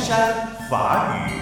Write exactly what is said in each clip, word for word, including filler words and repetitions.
山法语。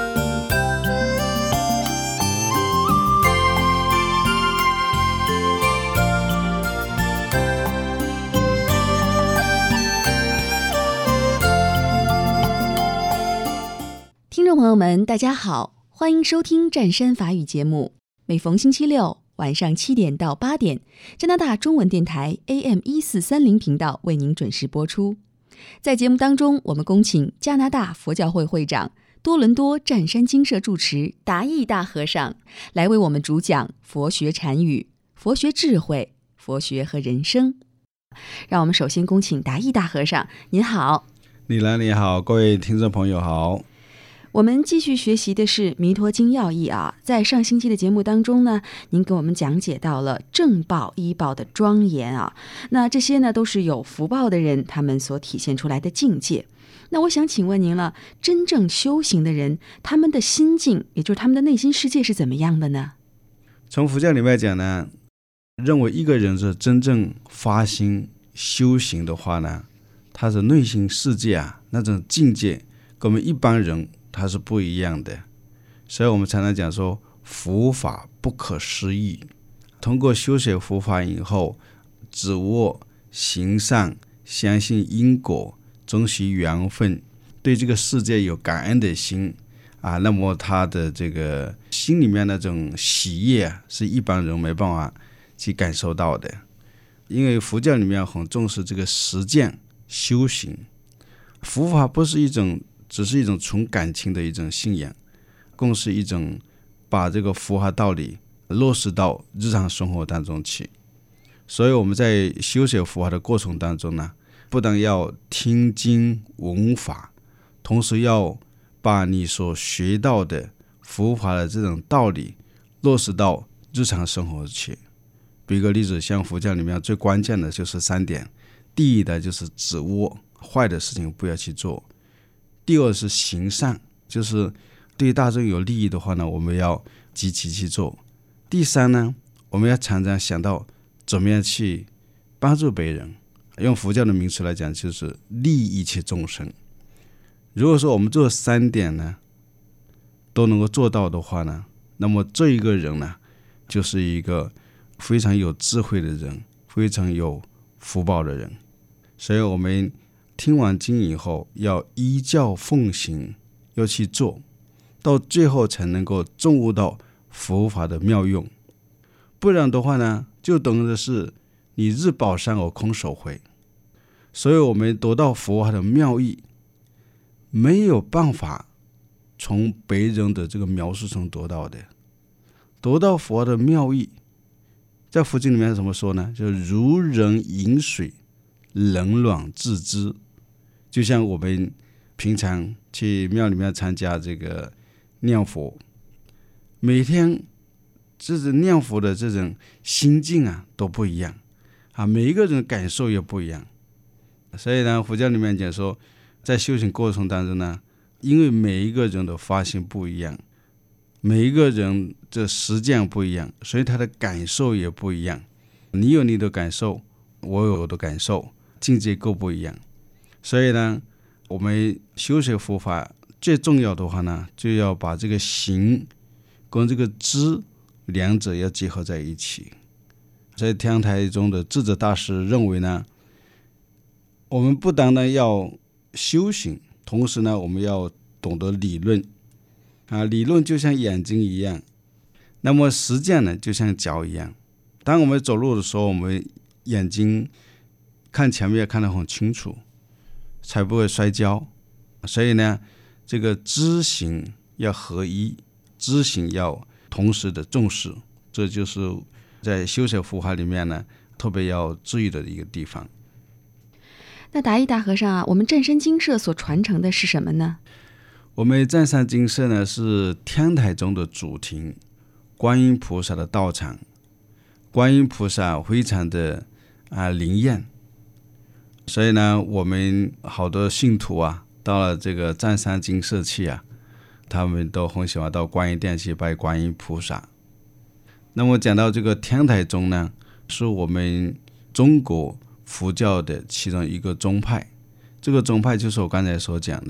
听众朋友们，大家好，欢迎收听湛山法语节目。每逢星期六晚上七点到八点，加拿大中文电台 A M 一四三零频道为您准时播出。在节目当中，我们恭请加拿大佛教会会长、多伦多湛山精舍住持达义大和尚来为我们主讲佛学禅语、佛学智慧、佛学和人生。让我们首先恭请达义大和尚，您好。 李兰你好，各位听众朋友好。 我们继续学习的是《弥陀经要义》啊，在上星期的节目当中呢，您给我们讲解到了正报依报的庄严啊，那这些呢都是有福报的人他们所体现出来的境界。那我想请问您了，真正修行的人，他们的心境，也就是他们的内心世界是怎么样的呢？ 从佛教里面讲呢，认为一个人是真正发心修行的话呢，他的内心世界啊，那种境界跟我们一般人它是不一样的，所以我们常常讲说佛法不可思议。通过修学佛法以后，止恶行善，相信因果，珍惜缘分，对这个世界有感恩的心啊，那么他的这个心里面那种喜悦啊，是一般人没办法去感受到的。因为佛教里面很重视这个实践修行，佛法不是一种只是一种纯感情的一种信仰，更是一种把这个佛法道理落实到日常生活当中去。所以我们在修学佛法的过程当中呢，不但要听经闻法，同时要把你所学到的佛法的这种道理落实到日常生活去。比个例子，像佛教里面最关键的就是三点，第一的就是止恶，坏的事情不要去做；第二是行善，就是对大众有利益的话呢，我们要积极去做；第三呢，我们要常常想到怎么样去帮助别人，用佛教的名词来讲，就是利益一切众生。如果说我们这三点呢都能够做到的话呢，那么这一个人呢，就是一个非常有智慧的人，非常有福报的人。所以我们听完经以后，要依教奉行，要去做，到最后才能够证悟到佛法的妙用。不然的话呢，就等于是你日饱山而空手回。所以我们得到佛法的妙义，没有办法从别人的这个描述中得到的。得到佛的妙义，在佛经里面怎么说呢？就如人饮水，冷暖自知。就像我们平常去庙里面参加这个念佛，每天这种念佛的这种心境啊都不一样啊，每一个人感受也不一样。所以呢，佛教里面讲说，在修行过程当中呢，因为每一个人的发心不一样，每一个人的实践不一样，所以他的感受也不一样。你有你的感受，我有我的感受，境界各不一样。所以呢，我们修学佛法最重要的话呢，就要把这个行跟这个知两者要结合在一起。所以天台中的智者大师认为呢，我们不单单要修行，同时呢，我们要懂得理论啊，理论就像眼睛一样，那么实践呢，就像脚一样。当我们走路的时候，我们眼睛看前面看得很清楚，才不会摔跤。所以呢，这个知行要合一，知行要同时的重视，这就是在修学佛法里面呢特别要注意的一个地方。 那达义大和尚啊，我们湛山精舍所传承的是什么呢？ 我们湛山精舍呢是天台宗的主庭，观音菩萨的道场。观音菩萨非常的啊灵验，所以呢，我们好多信徒啊，到了这个湛山精舍去啊，他们都很喜欢到观音殿去拜观音菩萨。那么讲到这个天台宗呢，是我们中国佛教的其中一个宗派。这个宗派就是我刚才所讲的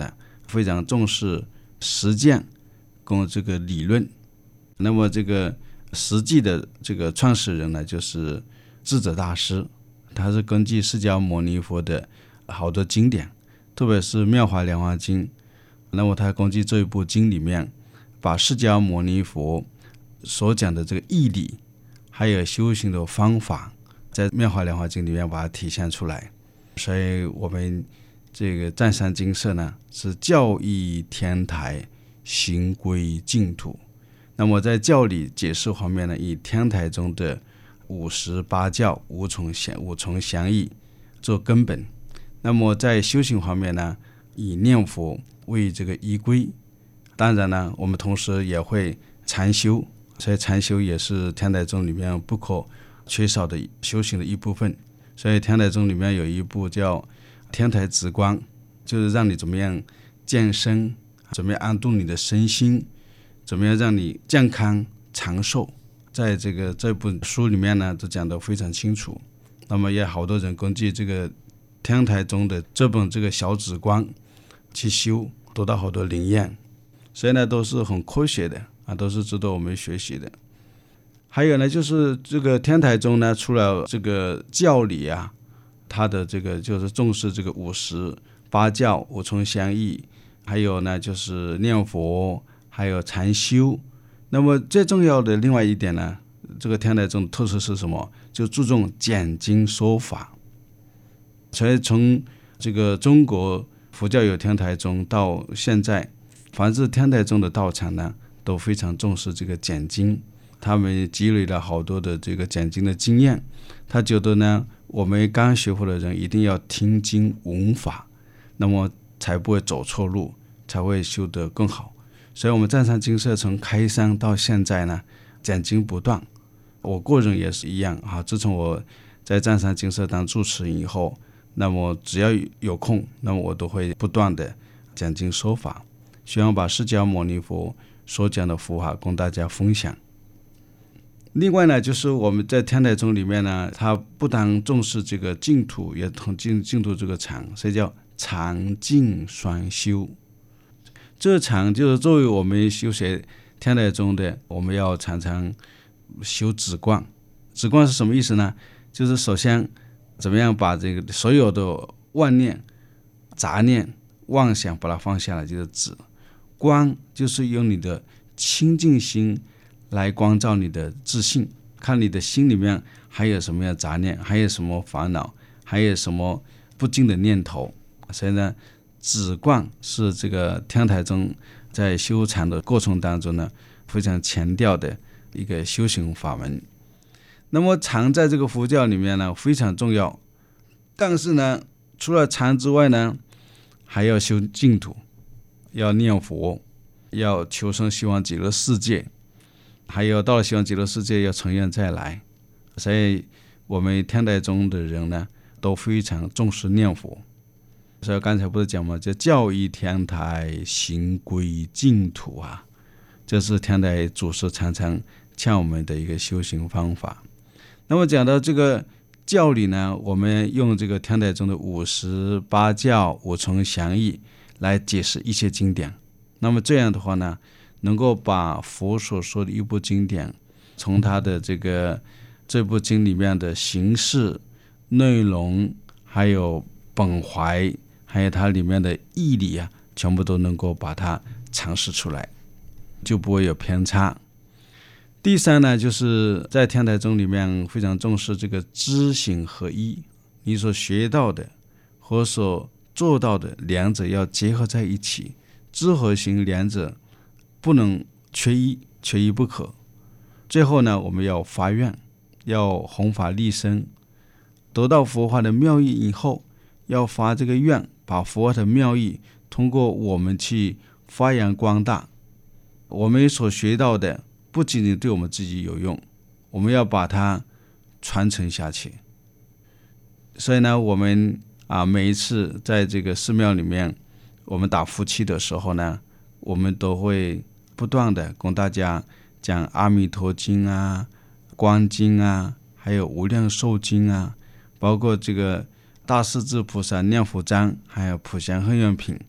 非常重视实践跟这个理论。那么这个实际的这个创始人呢，就是智者大师，他是根据释迦牟尼佛的好多经典，特别是妙法莲华经，那么他根据这一部经里面，把释迦牟尼佛所讲的这个义理还有修行的方法，在妙法莲华经里面把它体现出来。所以我们这个湛山精舍呢，是教义天台，行归净土。那么在教理解释方面呢，以天台中的五十八教无从详无从详义做根本。那么在修行方面呢，以念佛为这个依归。当然呢，我们同时也会禅修，所以禅修也是天台宗里面不可缺少的修行的一部分。所以天台宗里面有一部叫天台止观，就是让你怎么样健身，怎么样安顿你的身心，怎么样让你健康长寿，在这个这部书里面呢都讲得非常清楚。那么也好多人根据这个天台宗的这本这个小止观去修，得到好多灵验，所以呢都是很科学的啊，都是值得我们学习的。还有呢，就是这个天台宗呢，除了这个教理啊，它的这个就是重视这个五十八教无从详义，还有呢就是念佛，还有禅修。那么最重要的另外一点呢，这个天台宗的特色是什么？就注重讲经说法。所以从这个中国佛教有天台宗到现在，凡是天台宗的道场呢，都非常重视这个讲经。他们积累了好多的这个讲经的经验，他觉得呢，我们刚学佛的人一定要听经闻法，那么才不会走错路，才会修得更好。所以我们湛山精舍从开山到现在呢，讲经不断。我个人也是一样啊，自从我在湛山精舍当住持人以后，那么只要有空，那么我都会不断的讲经说法，希望把释迦牟尼佛所讲的佛法供大家分享。另外呢，就是我们在天台宗里面呢，它不但重视这个净土，也同净净土这个禅，所以叫禅净双修。这禅就是作为我们修学天台宗的，我们要常常修止观。止观是什么意思呢？就是首先怎么样把这个所有的妄念、杂念、妄想把它放下来，就是止。观就是用你的清净心来光照你的自信，看你的心里面还有什么样杂念，还有什么烦恼，还有什么不净的念头。所以呢，止观是这个天台宗在修禅的过程当中呢，非常强调的一个修行法门。那么禅在这个佛教里面呢非常重要，但是呢，除了禅之外呢，还要修净土，要念佛，要求生西方极乐世界，还有到了西方极乐世界要成愿再来。所以我们天台宗的人呢都非常重视念佛。所以刚才不是讲吗？叫教义天台，行归净土啊，这是天台祖师常常教我们的一个修行方法。那么讲到这个教理呢，我们用这个天台宗的五十八教无从详义来解释一些经典。那么这样的话呢，能够把佛所说的一部经典，从他的这个这部经里面的形式、内容，还有本怀，还有它里面的义理啊，全部都能够把它阐释出来，就不会有偏差。第三呢，就是在天台宗里面非常重视这个知行合一，你所学到的和所做到的两者要结合在一起，知和行两者不能缺一，缺一不可。最后呢，我们要发愿，要弘法利生，得到佛法的妙义以后，要发这个愿，把佛法的妙义通过我们去发扬光大。我们所学到的不仅仅对我们自己有用，我们要把它传承下去。所以呢，我们啊每一次在这个寺庙里面，我们打夫妻的时候呢，我们都会不断的跟大家讲阿弥陀经啊、观经啊，还有无量寿经啊，包括这个大势至菩萨念佛章，还有普贤恒愿品，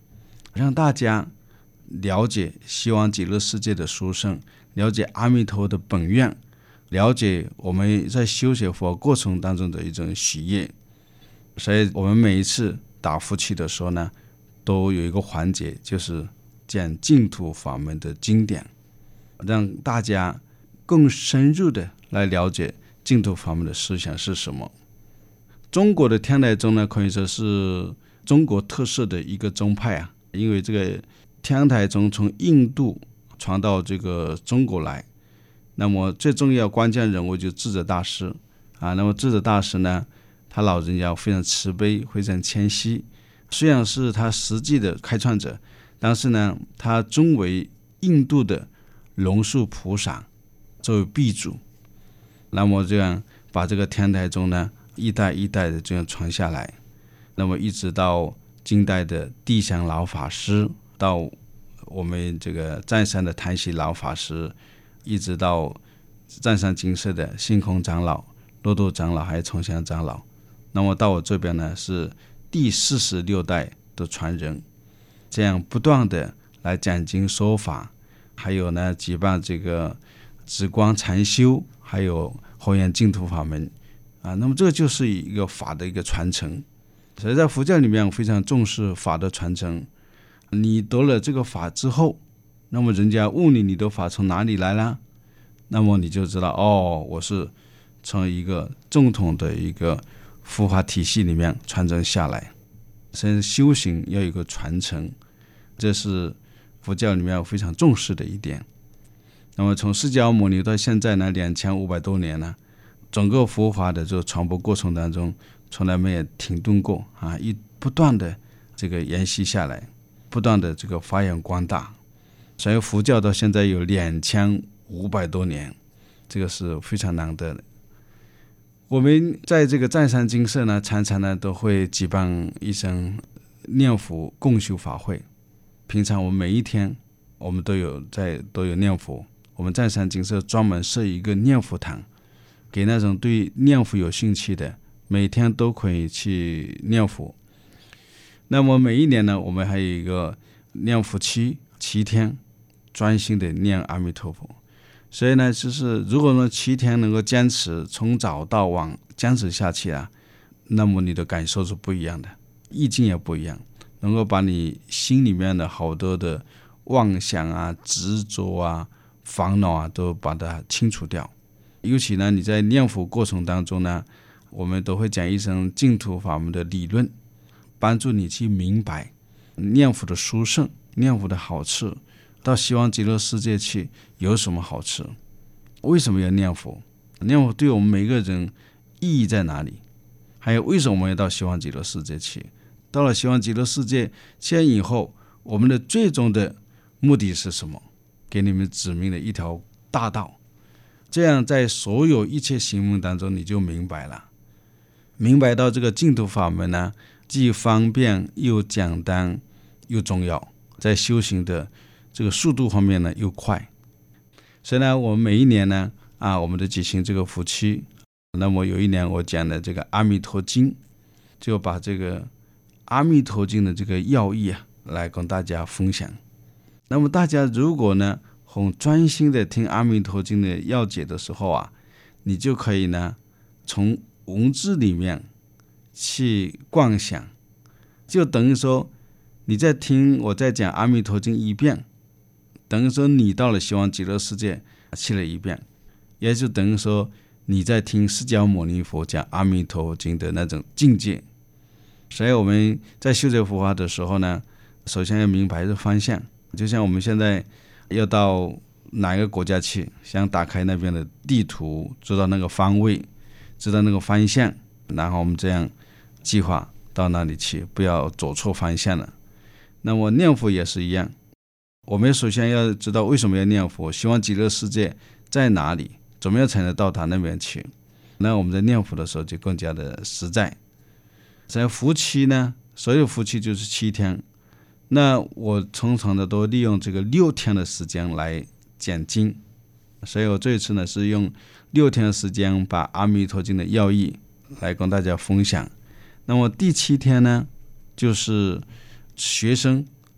让大家了解希望极乐世界的殊胜，了解阿弥陀的本愿，了解我们在修学佛过程当中的一种喜悦。所以我们每一次打佛七的时候呢，都有一个环节，就是讲净土法门的经典，让大家更深入的来了解净土法门的思想是什么。中国的天台宗呢，可以说是中国特色的一个宗派啊，因为这个天台宗从印度传到这个中国来，那么最重要关键人物就是智者大师啊。那么智者大师呢，他老人家非常慈悲，非常谦虚，虽然是他实际的开创者，但是呢，他尊为印度的龙树菩萨作为鼻祖，那么这样把这个天台宗呢一代一代的这样传下来，那么一直到近代的地祥老法师，到我们这个湛山的谭喜老法师，一直到湛山精舍的星空长老、骆驼长老还有崇祥长老，那么到我这边呢是第四十六代的传人，这样不断的来讲经说法，还有呢举办这个止观禅修，还有弘扬净土法门啊。那么这个就是一个法的一个传承，所以在佛教里面非常重视法的传承。你得了这个法之后，那么人家问你你的法从哪里来了，那么你就知道哦，我是从一个正统的一个佛法体系里面传承下来。所以修行要有一个传承，这是佛教里面非常重视的一点。那么从释迦牟尼到现在呢，两千五百多年了，整个佛法的这个传播过程当中，从来没有停顿过啊，一不断的这个延续下来，不断的这个发扬光大。所以佛教到现在有两千五百多年，这个是非常难得的。我们在这个湛山精舍呢，常常呢都会举办一场念佛共修法会。平常我们每一天我们都有在都有念佛，我们湛山精舍专门设一个念佛堂，给那种对念佛有兴趣的，每天都可以去念佛。那么每一年呢，我们还有一个念佛期七天，专心的念阿弥陀佛。所以呢，就是如果说七天能够坚持，从早到晚坚持下去啊，那么你的感受是不一样的，意境也不一样，能够把你心里面的好多的妄想啊、执着啊、烦恼啊，都把它清除掉。尤其呢，你在念佛过程当中呢，我们都会讲一声净土法门的理论，帮助你去明白念佛的殊胜、念佛的好处，到希望极乐世界去有什么好处，为什么要念佛，念佛对我们每个人意义在哪里，还有为什么我们要到希望极乐世界去，到了希望极乐世界去以后，我们的最终的目的是什么，给你们指明了一条大道。这样在所有一切行门当中，你就明白了，明白到这个净土法门呢，既方便又简单又重要，在修行的这个速度方面呢又快。所以呢，我们每一年呢啊，我们都举行这个佛期。那么有一年我讲的这个阿弥陀经，就把这个阿弥陀经的这个要义啊，来跟大家分享。那么大家如果呢很专心的听阿弥陀经的要解的时候啊，你就可以呢从文字里面去观想，就等于说你在听我在讲阿弥陀经一遍，等于说你到了希望极乐世界去了一遍，也就等于说你在听释迦牟尼佛讲阿弥陀经的那种境界。所以我们在修这佛法的时候呢，首先要明白这方向。就像我们现在要到哪个国家去，想打开那边的地图，知道那个方位，知道那个方向，然后我们这样计划到那里去，不要走错方向了。那么念佛也是一样，我们首先要知道为什么要念佛，希望极乐世界在哪里，怎么样才能到达那边去。那我们在念佛的时候就更加的实在。在佛期呢，所有佛期就是七天，那我通常的都利用这个六天的时间来讲经，所以我这一次呢是用六天的时间把阿弥陀经的要义来跟大家分享。那么第七天呢，就是学生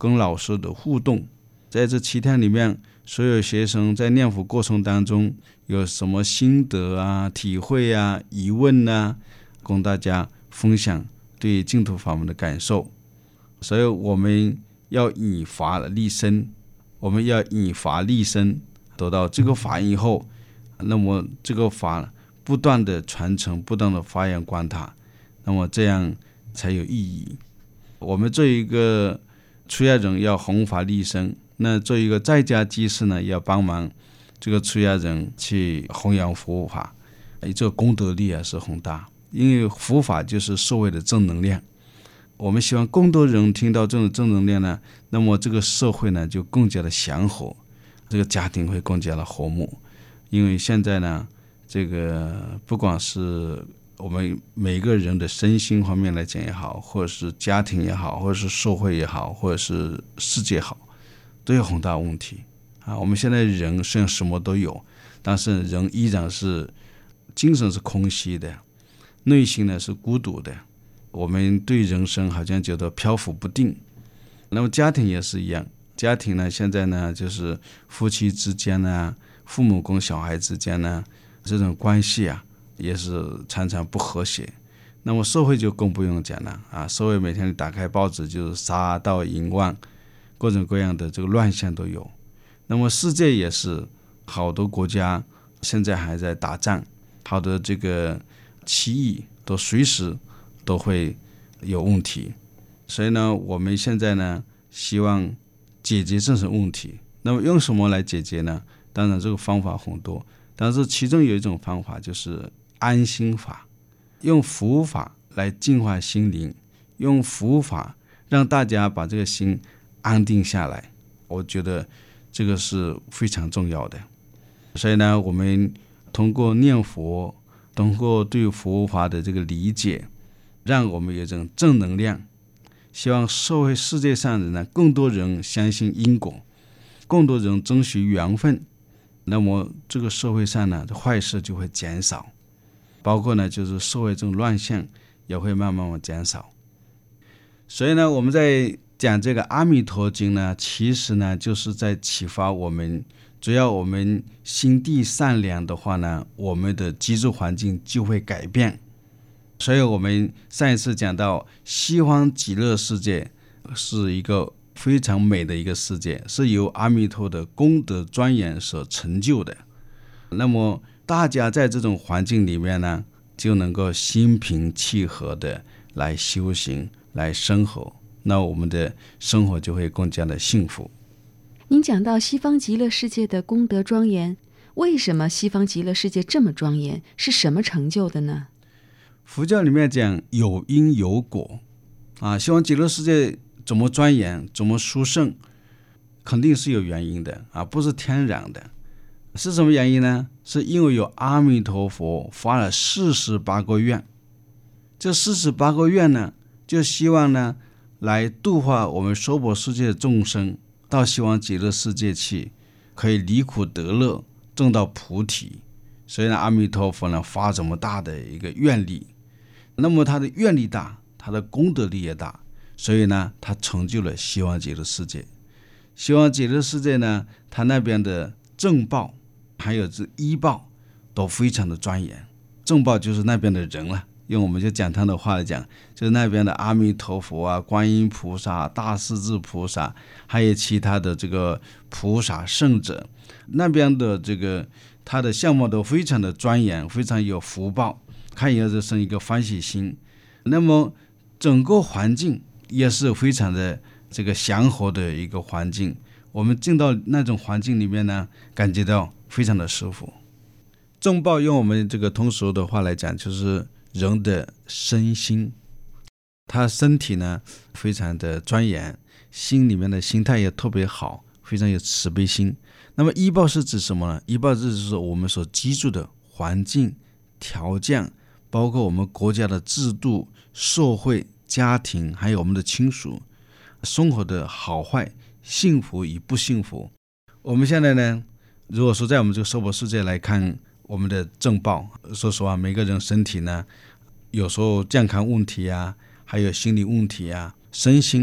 跟老师的互动。在这七天里面，所有学生在念佛过程当中有什么心得啊、体会啊、疑问啊，供大家分享对净土法门的感受。所以我们要以法立身，我们要以法立身，得到这个法以后，那么这个法不断的传承，不断的发扬光大，那么这样才有意义。我们做一个出家人要弘法立身，那做一个在家居士呢，要帮忙这个出家人去弘扬佛法，这个功德力啊是很大。因为佛法就是社会的正能量，我们希望更多人听到这种正能量呢，那么这个社会呢就更加的祥和，这个家庭会更加的和睦。因为现在呢，这个不管是我们每个人的身心方面来讲也好，或者是家庭也好，或者是社会也好，或者是世界好，都有很大问题啊。我们现在人虽然什么都有，但是人依然是精神是空虚的，内心呢是孤独的，我们对人生好像觉得漂浮不定。那么家庭也是一样，家庭呢现在呢就是夫妻之间呢，父母跟小孩之间呢，这种关系啊也是常常不和谐。那么社会就更不用讲了啊，社会每天打开报纸就是杀盗淫妄，各种各样的这个乱象都有。那么世界也是，好多国家现在还在打仗，好多这个歧义都随时都会有问题。所以呢，我们现在呢希望解决这些问题。那么用什么来解决呢？当然这个方法很多，但是其中有一种方法就是安心法，用佛法来净化心灵，用佛法让大家把这个心安定下来，我觉得这个是非常重要的。所以呢，我们通过念佛，通过对佛法的这个理解，让我们有这种正能量，希望社会世界上的呢更多人相信因果，更多人珍惜缘分，那么这个社会上呢坏事就会减少，包括呢就是社会这种乱象也会慢慢减少。所以呢，我们在讲这个阿弥陀经呢，其实呢就是在启发我们，只要我们心地善良的话呢，我们的居住环境就会改变。所以我们上一次讲到西方极乐世界是一个非常美的一个世界，是由阿弥陀的功德庄严所成就的。那么大家在这种环境里面呢，就能够心平气和的来修行，来生活，那我们的生活就会更加的幸福。 您讲到西方极乐世界的功德庄严，为什么西方极乐世界这么庄严？是什么成就的呢？ 佛教里面讲有因有果啊，西方极乐世界怎么庄严，怎么殊胜，肯定是有原因的啊，不是天然的。是什么原因呢？是因为有阿弥陀佛发了四十八个愿，这四十八个愿呢，就希望呢来度化我们娑婆世界的众生，到西方极乐世界去，可以离苦得乐，证到菩提。所以呢，阿弥陀佛呢发这么大的一个愿力，那么他的愿力大，他的功德力也大，所以呢他成就了西方极乐世界。西方极乐世界呢，他那边的正报还有这依报都非常的庄严。正报就是那边的人了，用我们就讲他的话来讲，就是那边的阿弥陀佛啊、观音菩萨、大势至菩萨，还有其他的这个菩萨圣者，那边的这个他的相貌都非常的庄严，非常有福报，看也是生一个欢喜心。那么整个环境也是非常的这个祥和的一个环境，我们进到那种环境里面呢，感觉到非常的舒服。正报用我们这个通俗的话来讲，就是人的身心，他身体呢非常的庄严，心里面的心态也特别好，非常有慈悲心。那么依报是指什么呢？依报是指我们所居住的环境条件，包括我们国家的制度、社会、家庭，还有我们的亲属生活的好坏、幸福与不幸福。我们现在呢，如果说在我们这个娑婆世界来看我们的正报，说实话，每个人身体呢有时候健康问题啊，还有心理问题啊，身心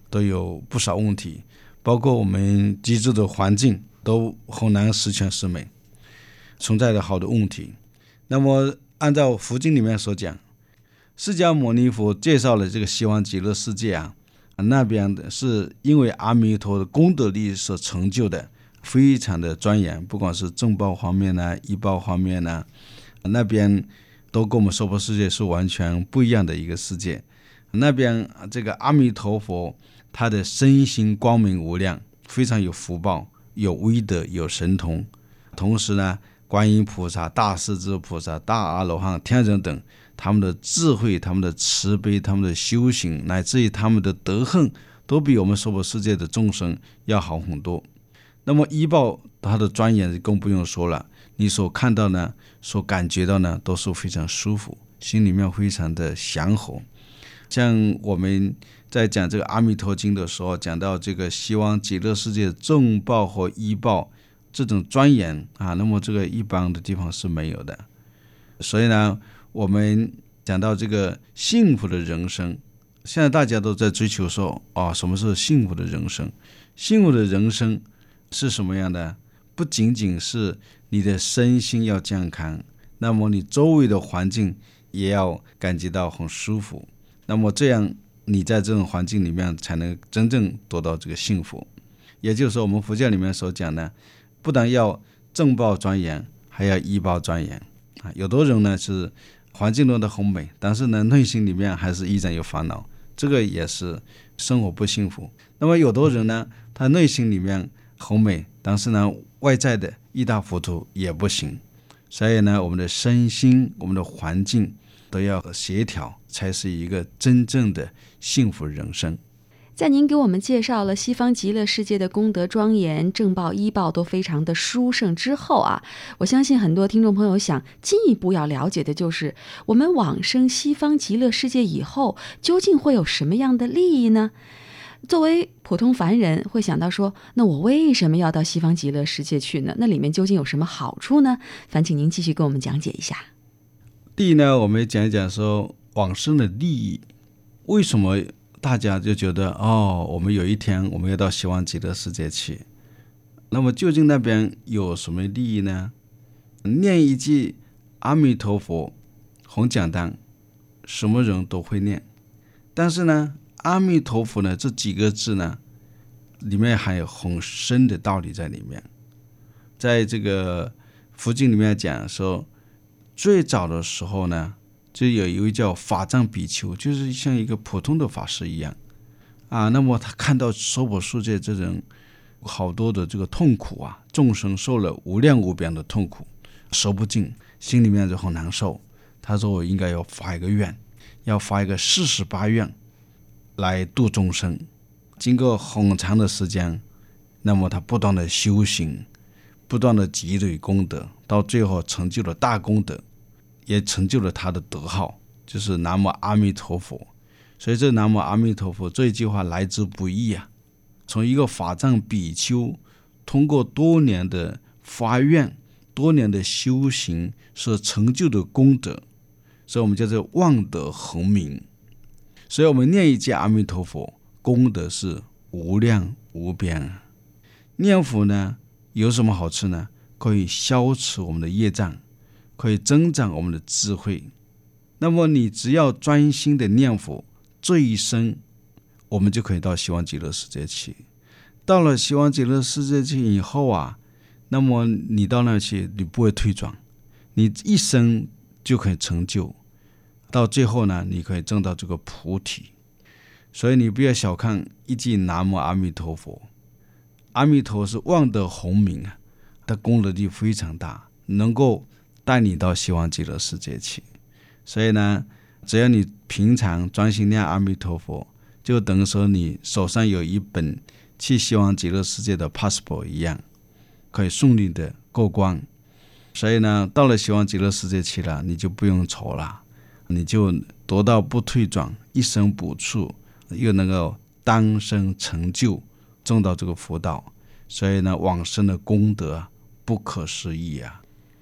都有不少问题，包括我们居住的环境都很难十全十美，存在着好多问题。那么按照佛经里面所讲，释迦牟尼佛介绍了这个西方极乐世界啊，那边的是因为阿弥陀的功德力所成就的，非常的庄严，不管是正报方面呢、医报方面呢，那边都跟我们娑婆世界是完全不一样的一个世界。那边这个阿弥陀佛他的身心光明无量，非常有福报，有威德，有神通。同时呢，观音菩萨、大势至菩萨、大阿罗汉、天人等，他们的智慧、他们的慈悲、他们的修行，乃至于他们的德行，都比我们娑婆世界的众生要好很多。那么医报它的庄严更不用说了，你所看到呢，所感觉到呢，都是非常舒服，心里面非常的祥和。像我们在讲这个阿弥陀经的时候，讲到这个西方极乐世界正报和医报这种庄严啊，那么这个一般的地方是没有的。所以呢，我们讲到这个幸福的人生，现在大家都在追求说，哦，什么是幸福的人生？幸福的人生是什么样的？不仅仅是你的身心要健康，那么你周围的环境也要感觉到很舒服，那么这样你在这种环境里面才能真正得到这个幸福。也就是说，我们佛教里面所讲的，不但要正报庄严，还要医报庄严。有的人呢是环境中的很美，但是呢内心里面还是依然有烦恼，这个也是生活不幸福。那么有的人呢，他内心里面很美，但是呢外在的一塌糊涂也不行。所以呢，我们的身心、我们的环境都要协调，才是一个真正的幸福人生。 在您给我们介绍了西方极乐世界的功德庄严、正报、医报都非常的殊胜之后啊，我相信很多听众朋友想进一步要了解的就是，我们往生西方极乐世界以后，究竟会有什么样的利益呢？作为普通凡人会想到说，那我为什么要到西方极乐世界去呢？那里面究竟有什么好处呢？烦请您继续跟我们讲解一下。 第一呢，我们讲一讲说往生的利益，为什么大家就觉得哦，我们有一天我们要到西方极乐世界去，那么究竟那边有什么利益呢？念一句阿弥陀佛很简单，什么人都会念，但是呢阿弥陀佛呢这几个字呢里面还有很深的道理在里面。在这个佛经里面讲说，最早的时候呢，就有一位叫法藏比丘，就是像一个普通的法师一样啊。那么他看到娑婆世界这人好多的这个痛苦啊，众生受了无量无边的痛苦，说不尽，心里面就很难受。他说我应该要发一个愿，要发一个四十八愿来度众生。经过很长的时间，那么他不断的修行，不断的积累功德，到最后成就了大功德，也成就了他的德号，就是南无阿弥陀佛。所以这南无阿弥陀佛这一句话来之不易啊，从一个法藏比丘通过多年的发愿，多年的修行所成就的功德，所以我们叫做望德恒明。所以我们念一句阿弥陀佛，功德是无量无边。念佛呢有什么好处呢？可以消除我们的业障，可以增长我们的智慧。那么你只要专心的念佛，这一生我们就可以到西方极乐世界去。到了西方极乐世界去以后啊，那么你到那去，你不会退转，你一生就可以成就，到最后呢，你可以证到这个菩提。所以你不要小看一句南无阿弥陀佛，阿弥陀是望德洪明啊，它功德力非常大，能够带你到西方极乐世界去。所以呢，只要你平常专心念阿弥陀佛，就等于说你手上有一本去西方极乐世界的 passport 一样，可以顺利的过关。所以呢，到了西方极乐世界去了，你就不用愁了，你就得到不退转，一生不处，又能够当生成就，证到这个福道。所以呢，往生的功德不可思议啊。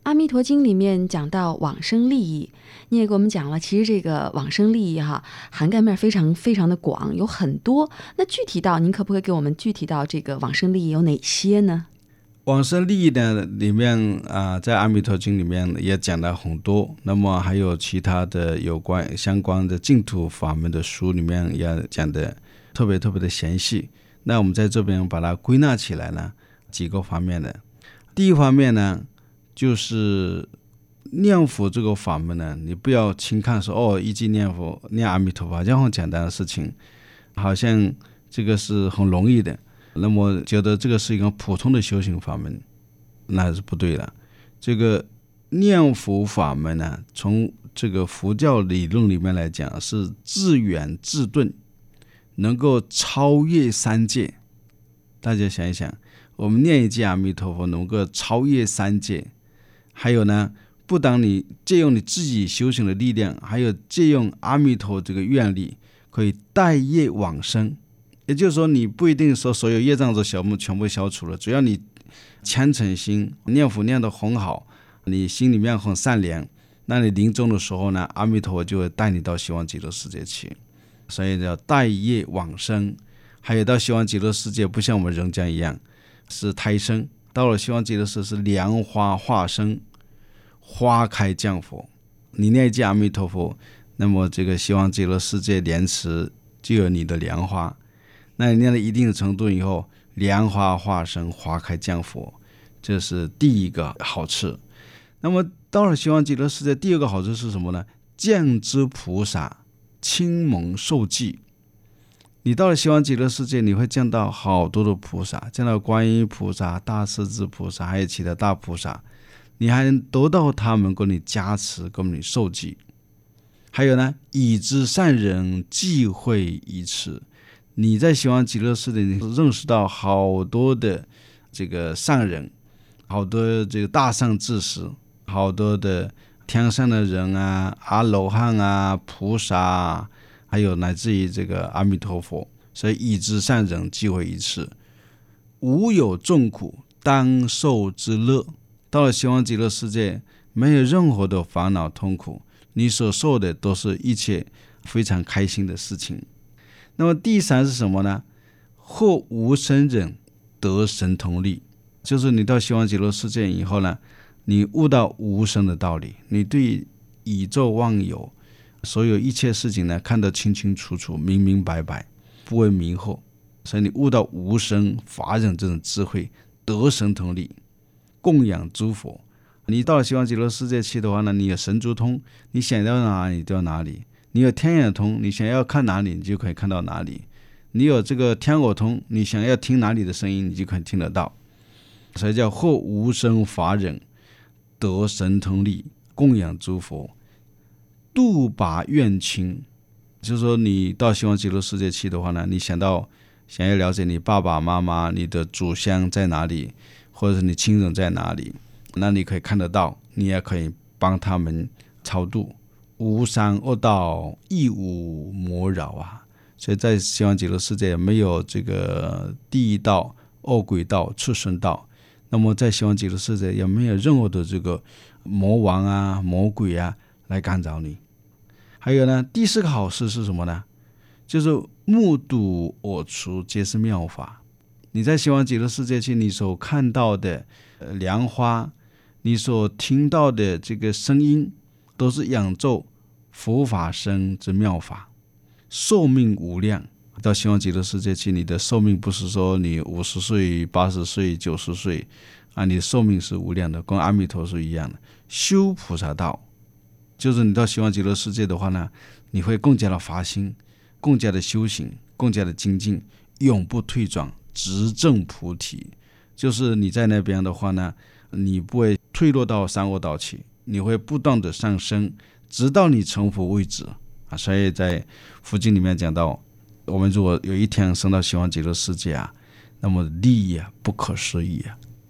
阿弥陀经里面讲到往生利益，你也给我们讲了，其实这个往生利益哈，涵盖面非常非常的广，有很多。那具体到您可不可以给我们具体到这个往生利益有哪些呢？ 往生利益呢，里面啊、呃，在阿弥陀经里面也讲了很多，那么还有其他的有关相关的净土法门的书里面也讲的特别特别的详细。那我们在这边把它归纳起来呢，几个方面的。第一方面呢，就是念佛这个法门呢，你不要轻看说哦，一句念佛念阿弥陀佛，这样很简单的事情，好像这个是很容易的。那么觉得这个是一个普通的修行法门，那是不对的。这个念佛法门呢，从这个佛教理论里面来讲，是自圆自顿，能够超越三界。大家想一想，我们念一句阿弥陀佛，能够超越三界。还有呢，不当你借用你自己修行的力量，还有借用阿弥陀这个愿力，可以带业往生。也就是说，你不一定说所有业障的小目全部消除了，只要你虔诚心念佛念得很好，你心里面很善良，那你临终的时候呢，阿弥陀佛就会带你到西方极乐世界去，所以叫带业往生。还有到西方极乐世界不像我们人间一样是胎生，到了西方极乐世界是莲花化生，花开降佛。你念一句阿弥陀佛，那么这个西方极乐世界莲池就有你的莲花，那你念到一定的程度以后，莲花化生，花开降佛，这是第一个好处。那么到了西方极乐世界，第二个好处是什么呢？见之菩萨，亲蒙受记。你到了西方极乐世界，你会见到好多的菩萨，见到观音菩萨、大势至菩萨，还有其他大菩萨，你还能得到他们给你加持，给你受记。还有呢，已知善人忌讳一次。你在西方极乐世界，你认识到好多的这个善人，好多这个大善知识，好多的天上的人啊、阿罗汉啊、菩萨啊，还有乃至于这个阿弥陀佛。所以已知善人忌讳一次，无有众苦当受之乐。到了西方极乐世界，没有任何的烦恼痛苦，你所受的都是一切非常开心的事情。那么第三是什么呢？或无生忍得神通力。就是你到西方极乐世界以后呢，你悟到无生的道理，你对宇宙万有所有一切事情呢，看得清清楚楚，明明白白，不为迷惑。所以你悟到无生法忍这种智慧，得神通力，供养诸佛。你到了西方极乐世界去的话呢，你有神足通，你想到哪里到哪里。你有天眼通，你想要看哪里，你就可以看到哪里。你有这个天耳通，你想要听哪里的声音，你就可以听得到。所以叫或无生法忍得神通力，供养诸佛，度拔怨亲。就是说你到西方极乐世界去的话呢，你想到想要了解你爸爸妈妈，你的祖先在哪里，或者是你亲人在哪里，那你可以看得到，你也可以帮他们超度。无三恶道亦无魔扰啊！所以在西方极乐世界没有这个地狱道、恶鬼道、畜生道。那么在西方极乐世界也没有任何的这个魔王啊、魔鬼啊来干扰你。还有呢，第四个好事是什么呢？就是目睹我处皆是妙法。你在西方极乐世界去，你所看到的莲花，你所听到的这个声音，都是演奏佛法僧之妙法，寿命无量。到西方极乐世界去，你的寿命不是说你五十岁、八十岁、九十岁啊，你的寿命是无量的，跟阿弥陀是一样的。修菩萨道，就是你到西方极乐世界的话呢，你会更加的发心，更加的修行，更加的精进，永不退转，直证菩提。就是你在那边的话呢，你不会退落到三恶道去，你会不断的上升，直到你成佛为止啊！所以在佛经里面讲到，我们如果有一天升到西方极乐世界啊，那么利益啊不可思议啊！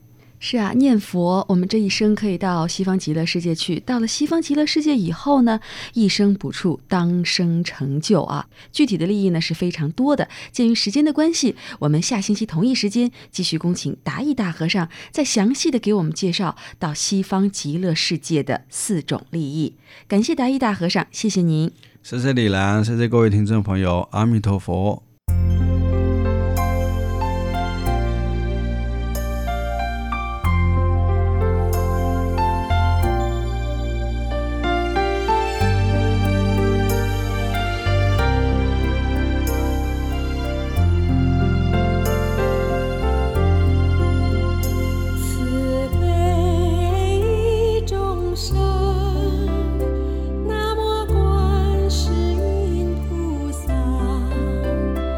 是啊，念佛，我们这一生可以到西方极乐世界去。到了西方极乐世界以后呢，一生补处，当生成就啊。具体的利益呢是非常多的。鉴于时间的关系，我们下星期同一时间继续恭请达义大和尚再详细的给我们介绍到西方极乐世界的四种利益。感谢达义大和尚，谢谢您。 谢谢李兰，谢谢各位听众朋友，阿弥陀佛。 南无观世音菩萨。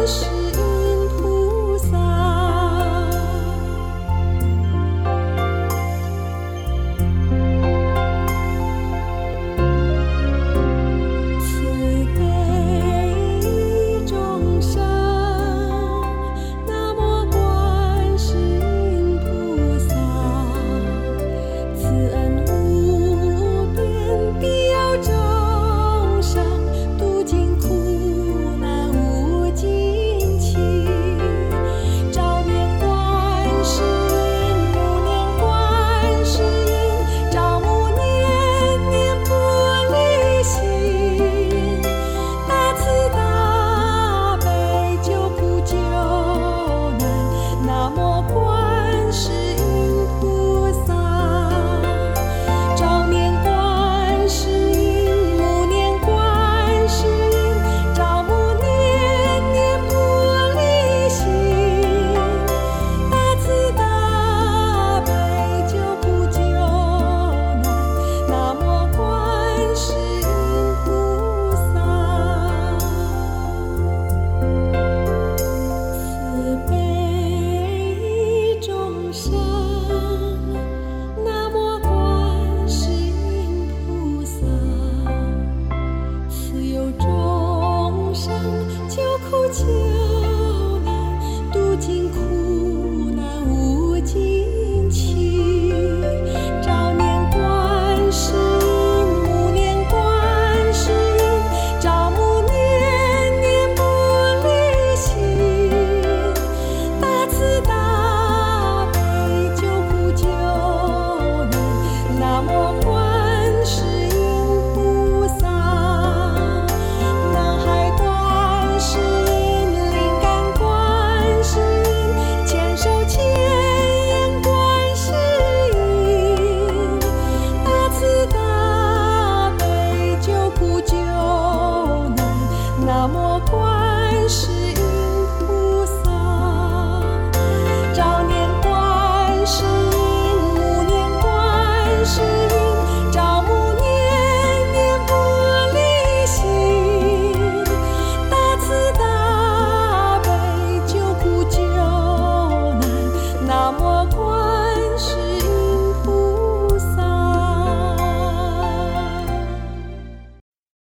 救苦救难，渡尽苦